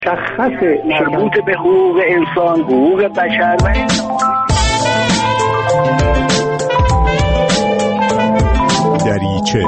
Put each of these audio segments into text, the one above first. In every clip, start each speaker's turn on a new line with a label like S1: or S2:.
S1: مشخص مربوط به حقوق انسان، حقوق بشر و
S2: دریچه.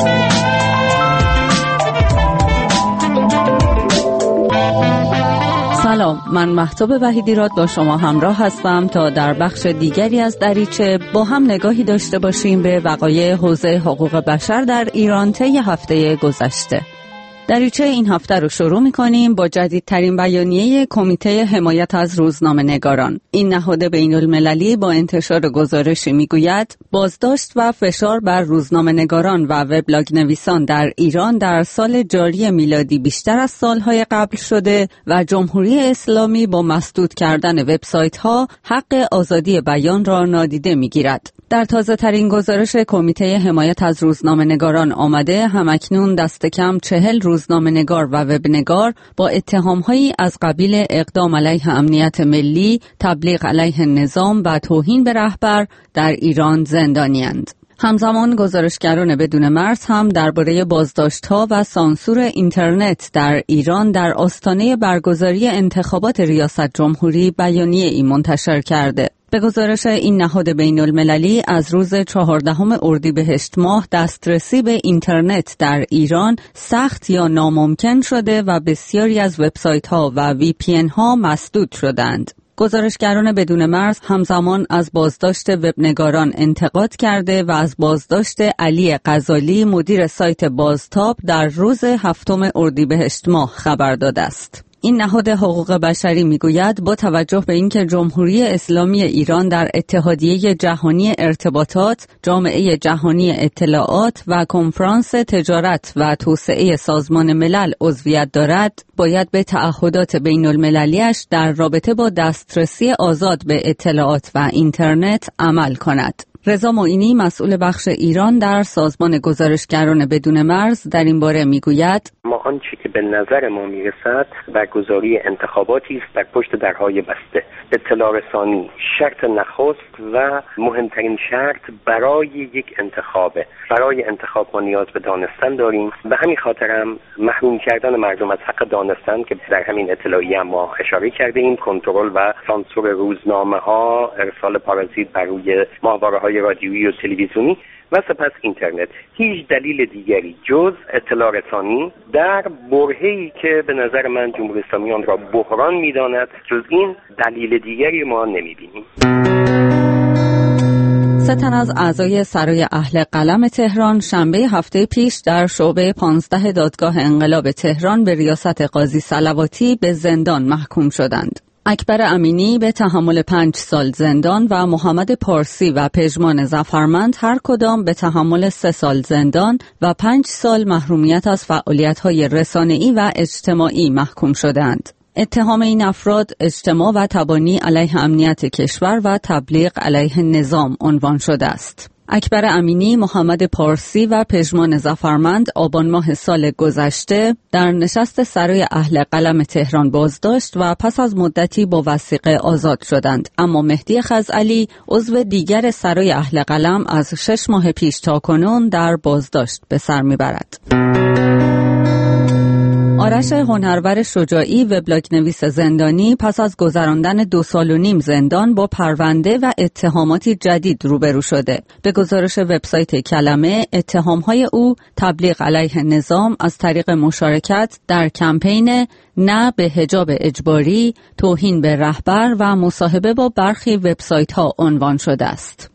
S3: سلام، من مهتاب وحیدیراد با شما همراه هستم تا در بخش دیگری از دریچه با هم نگاهی داشته باشیم به وقایع حوزه حقوق بشر در ایران طی هفته گذشته. دریچه این هفته رو شروع می‌کنیم با جدیدترین بیانیه کمیته حمایت از روزنامه‌نگاران. این نهاد بین‌المللی با انتشار گزارشی میگوید بازداشت و فشار بر روزنامه‌نگاران و وبلاگ نویسان در ایران در سال جاری میلادی بیشتر از سالهای قبل شده و جمهوری اسلامی با مسدود کردن وبسایت‌ها حق آزادی بیان را نادیده می‌گیرد. در تازه‌ترین گزارش کمیته حمایت از روزنامه‌نگاران آمده همکنون دست کم 40 روزنامه‌نگار و وبنگار با اتهام‌هایی از قبیل اقدام علیه امنیت ملی، تبلیغ علیه نظام و توهین به رهبر در ایران زندانی‌اند. همزمان گزارشگران بدون مرز هم درباره بازداشت‌ها و سانسور اینترنت در ایران در آستانه برگزاری انتخابات ریاست جمهوری بیانیه‌ای منتشر کرده. به گزارش این نهاد بین‌المللی از روز 14 اردیبهشت ماه دسترسی به اینترنت در ایران سخت یا ناممکن شده و بسیاری از وبسایت‌ها و VPN‌ها مسدود شدند. گزارشگران بدون مرز همزمان از بازداشت وبنگاران انتقاد کرده و از بازداشت علی غزالی مدیر سایت بازتاب در روز 7 اردیبهشت ماه خبر داده است. این نهاد حقوق بشری میگوید با توجه به اینکه جمهوری اسلامی ایران در اتحادیه جهانی ارتباطات، جامعه جهانی اطلاعات و کنفرانس تجارت و توسعه سازمان ملل عضویت دارد، باید به تعهدات بین المللیش در رابطه با دسترسی آزاد به اطلاعات و اینترنت عمل کند. رضا معینی مسئول بخش ایران در سازمان گزارشگران بدون مرز در این باره میگوید
S4: ما آنچه که به نظر ما میرسد برگزاری انتخاباتی است در پشت درهای بسته. اطلاع رسانی شرط نخست و مهمترین شرط برای یک انتخابه. برای انتخاب ما نیاز به دانستن داریم. به همین خاطرم محروم کردن مردم از حق دانستن که در همین اطلاعیه ما اشاره کرده ایم، کنترل و سانسور روزنامه‌ها، ارسال پارازیت بر روی ماهواره‌های رادیویی و تلویزیونی و سپس اینترنت. هیچ دلیل دیگری جز اطلاع رسانی در برهه‌ای که به نظر من جمهوری اسلامی آن را بحران می‌داند، جز این دلیل دیگری ما نمی‌بینیم.
S3: 3 تن از اعضای سرای اهل قلم تهران شنبه هفته پیش در شعبه 15 دادگاه انقلاب تهران به ریاست قاضی صلواتی به زندان محکوم شدند. اکبر امینی به تحمل 5 سال زندان و محمد پارسی و پژمان ظفرمند هر کدام به تحمل 3 سال زندان و 5 سال محرومیت از فعالیت‌های رسانه‌ای و اجتماعی محکوم شدند. اتهام این افراد اجتماع و تبانی علیه امنیت کشور و تبلیغ علیه نظام عنوان شده است. اکبر امینی، محمد پارسی و پژمان ظفرمند آبان ماه سال گذشته در نشست سرای اهل قلم تهران بازداشت و پس از مدتی با وثیقه آزاد شدند، اما مهدی خزعلی عضو دیگر سرای اهل قلم از 6 ماه پیش تا کنون در بازداشت به سر میبرد. آرش هنرور شجاعی وبلاگ نویس زندانی پس از گذراندن 2 سال و نیم زندان با پرونده و اتهاماتی جدید روبرو شده. به گزارش وبسایت کلمه، اتهامهای او تبلیغ علیه نظام از طریق مشارکت در کمپین نه به حجاب اجباری، توهین به رهبر و مصاحبه با برخی وبسایت‌ها عنوان شده است.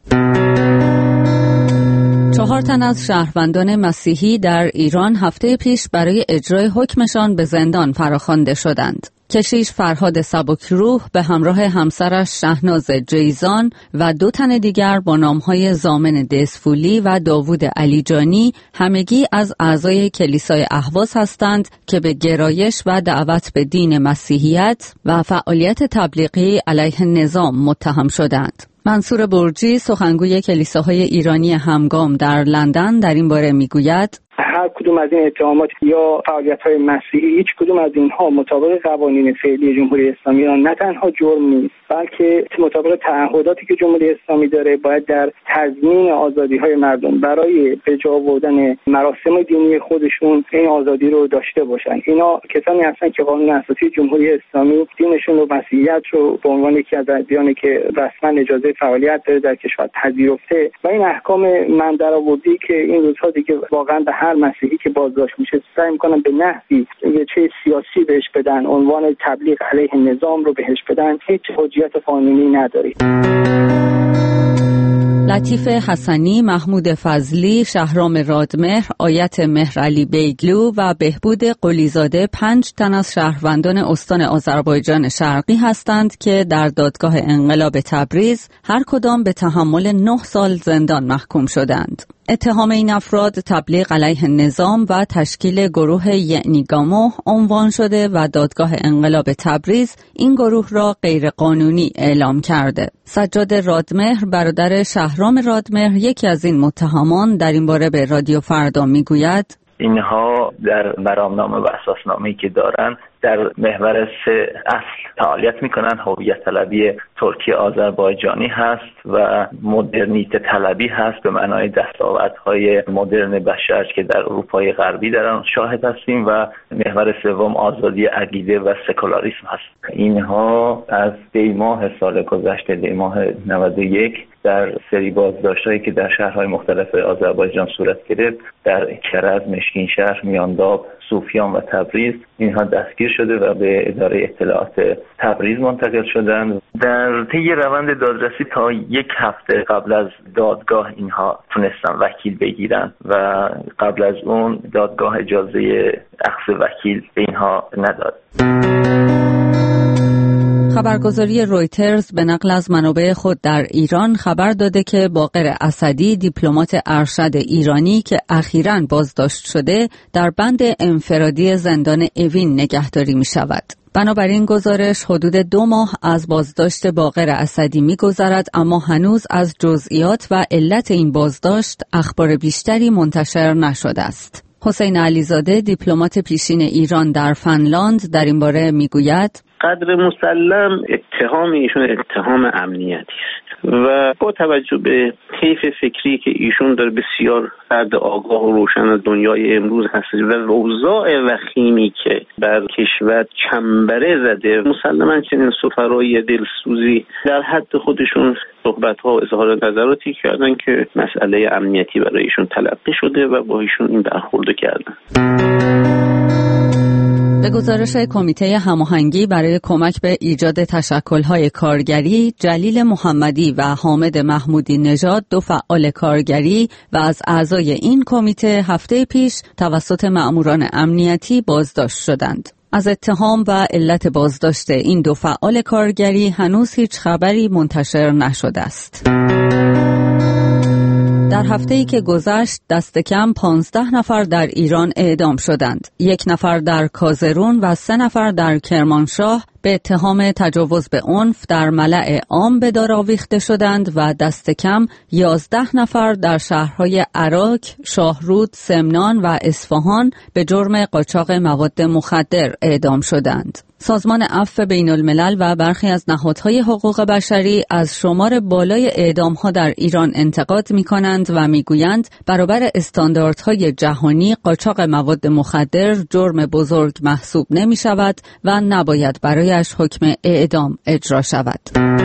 S3: 4 تن از شهروندان مسیحی در ایران هفته پیش برای اجرای حکمشان به زندان فراخوانده شدند. کشیش فرهاد سبکروح به همراه همسرش شهناز جیزان و 2 تن دیگر با نامهای زامن دسفولی و داوود علیجانی همگی از اعضای کلیسای اهواز هستند که به گرایش و دعوت به دین مسیحیت و فعالیت تبلیغی علیه نظام متهم شدند. منصور برجی سخنگوی کلیساهای ایرانی همگام در لندن در این باره میگوید
S5: هر کدوم از این اتهامات یا فعالیت‌های مسیحی، هیچ کدوم از اینها مطابق قوانین فعلی جمهوری اسلامی ایران نه تنها جرم نیست، بلکه مطابق تعهداتی که جمهوری اسلامی داره باید در تضمین آزادی‌های مردم برای به جا آوردن مراسم دینی خودشون این آزادی رو داشته باشن. اینا کسانی هستن که قانون اساسی جمهوری اسلامی دینشون رو، مسیحیت رو به عنوان یکی از ادیانی که رسما اجازه فعالیت داره در کشور پذیرفته و این احکام من درآوردی که این روزها دیگه واقعا به هر مسیحی که بازداشت میشه سعی میکنن به نحوی یه چه سیاسی بهش بدن، عنوان تبلیغ علیه نظام رو بهش بدن، هیچ حجیت قانونی نداره.
S3: لطیف حسنی، محمود فضلی، شهرام رادمهر، آیت مهرعلی بیگلو و بهبود قلیزاده 5 تن از شهروندان استان آذربایجان شرقی هستند که در دادگاه انقلاب تبریز هر کدام به تحمل 9 سال زندان محکوم شدند. اتهام این افراد تبلیغ علیه نظام و تشکیل گروه یعنیگامو عنوان شده و دادگاه انقلاب تبریز این گروه را غیرقانونی اعلام کرده. سجاد رادمهر، برادر شهرام رادمهر، یکی از این متهمان، در این باره به رادیو فردا میگوید
S6: اینها در مرامنامه و اساسنامه‌ای که دارن در محور 3 اصل فعالیت میکنن. هویت طلبی ترکی آذربایجانی هست و مدرنیته طلبی هست به معنای دستاوردهای مدرن بشر که در اروپای غربی در آن شاهد هستیم و محور 3 آزادی عقیده و سکولاریسم هست. اینها از دیماه سال گذشته، دیماه 91، در سری بازداشت‌هایی که در شهرهای مختلف آذربایجان صورت گرفت، در کرج، مشکینشهر، میانداب، سوفیان و تبریز، اینها دستگیر شده و به اداره اطلاعات تبریز منتقل شدند. در طی روند دادرسی تا 1 هفته قبل از دادگاه اینها تونستن وکیل بگیرن و قبل از اون دادگاه اجازه اخذ وکیل به اینها نداد.
S3: خبرگزاری رویترز به نقل از منابع خود در ایران خبر داده که باقر اسدی، دیپلمات ارشد ایرانی که اخیراً بازداشت شده، در بند انفرادی زندان اوین نگهداری می شود. بنابراین گزارش حدود 2 ماه از بازداشت باقر اسدی می گذرد، اما هنوز از جزئیات و علت این بازداشت اخبار بیشتری منتشر نشده است. حسین علیزاده، دیپلمات پیشین ایران در فنلاند، در این باره می گوید
S7: قدر مسلم اتهام ایشون اتهام امنیتی است و با توجه به طیف فکری که ایشون داره بسیار فرد آگاه و روشن دنیای امروز هست و اوضاع وخیمی که بر کشور چنبره زده، مسلما چنین سفرای دلسوزی در حد خودشون صحبت‌ها و اظهار نظراتی کردن که مسئله امنیتی برای ایشون تلقی شده و با ایشون این برخورد کردن.
S3: به گزارش کمیته هماهنگی برای کمک به ایجاد تشکل‌های کارگری، جلیل محمدی و حامد محمودی نژاد، 2 فعال کارگری و از اعضای این کمیته هفته پیش توسط مأموران امنیتی بازداشت شدند. از اتهام و علت بازداشت این 2 فعال کارگری هنوز هیچ خبری منتشر نشده است. در هفته‌ای که گذشت دست کم 15 نفر در ایران اعدام شدند. 1 نفر در کازرون و 3 نفر در کرمانشاه به اتهام تجاوز به عنف در ملأ عام به دار آویخته شدند و دست کم 11 نفر در شهرهای عراق، شاهرود، سمنان و اصفهان به جرم قاچاق مواد مخدر اعدام شدند. سازمان عفو بین الملل و برخی از نهادهای حقوق بشری از شمار بالای اعدام‌ها در ایران انتقاد می‌کنند و می‌گویند برابر استانداردهای جهانی قاچاق مواد مخدر جرم بزرگ محسوب نمی‌شود و نباید برایش حکم اعدام اجرا شود.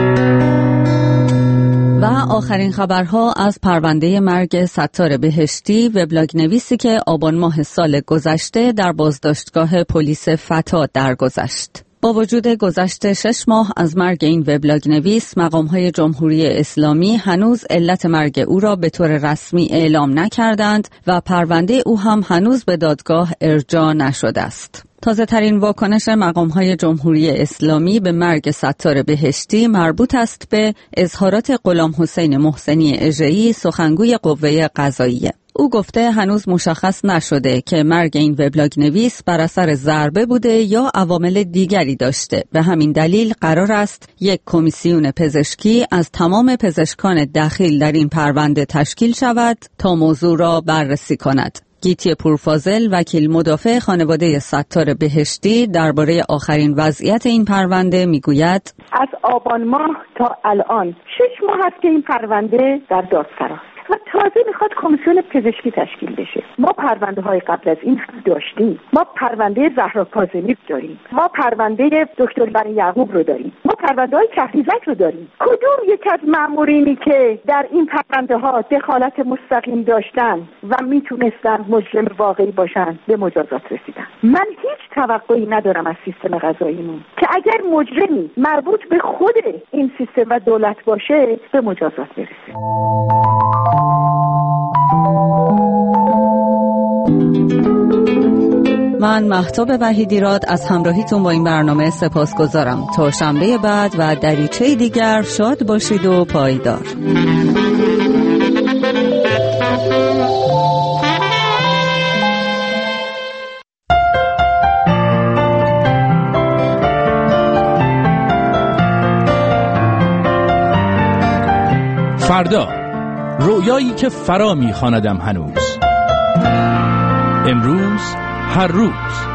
S3: و آخرین خبرها از پرونده مرگ ستار بهشتی، وبلاگ نویسی که آبان ماه سال گذشته در بازداشتگاه پلیس فتا درگذشت. با وجود گذشت 6 ماه از مرگ این وبلاگ نویس، مقام‌های جمهوری اسلامی هنوز علت مرگ او را به طور رسمی اعلام نکردند و پرونده او هم هنوز به دادگاه ارجاع نشده است. تازه ترین واکنش مقام‌های جمهوری اسلامی به مرگ ستار بهشتی مربوط است به اظهارات غلام حسین محسنی اژه‌ای، سخنگوی قوه قضاییه. او گفته هنوز مشخص نشده که مرگ این وبلاگ نویس بر اثر ضربه بوده یا عوامل دیگری داشته. به همین دلیل قرار است یک کمیسیون پزشکی از تمام پزشکان دخیل در این پرونده تشکیل شود تا موضوع را بررسی کند. گیتی پورفاضل، وکیل مدافع خانواده ستار بهشتی، درباره آخرین وضعیت این پرونده میگوید:
S8: از آبان ماه تا الان 6 ماه است که این پرونده در دادسرا و تازه میخواد کمیسیون پزشکی تشکیل بشه. ما پرونده های قبل از این داشتیم. ما پرونده زهرا کاظمی داریم. ما پرونده دکتر بنی یعقوب رو داریم. ما پرونده های کهریزک رو داریم. کدوم یک از مامورینی که در این پرونده ها دخالت مستقیم داشتن و میتونستن مجرم واقعی باشن به مجازات رسیدن؟ من هیچ توقعی ندارم از سیستم قضاییمون که اگر مجرمی مربوط به خود این سیستم و دولت باشه به مجازات برسه.
S3: من مهتاب وحیدیراد از همراهیتون با این برنامه سپاسگزارم. تا شنبه بعد و دریچه دیگر شاد باشید و پایدار.
S9: فردا رویایی که فرا می‌خواندم هنوز، امروز هر روز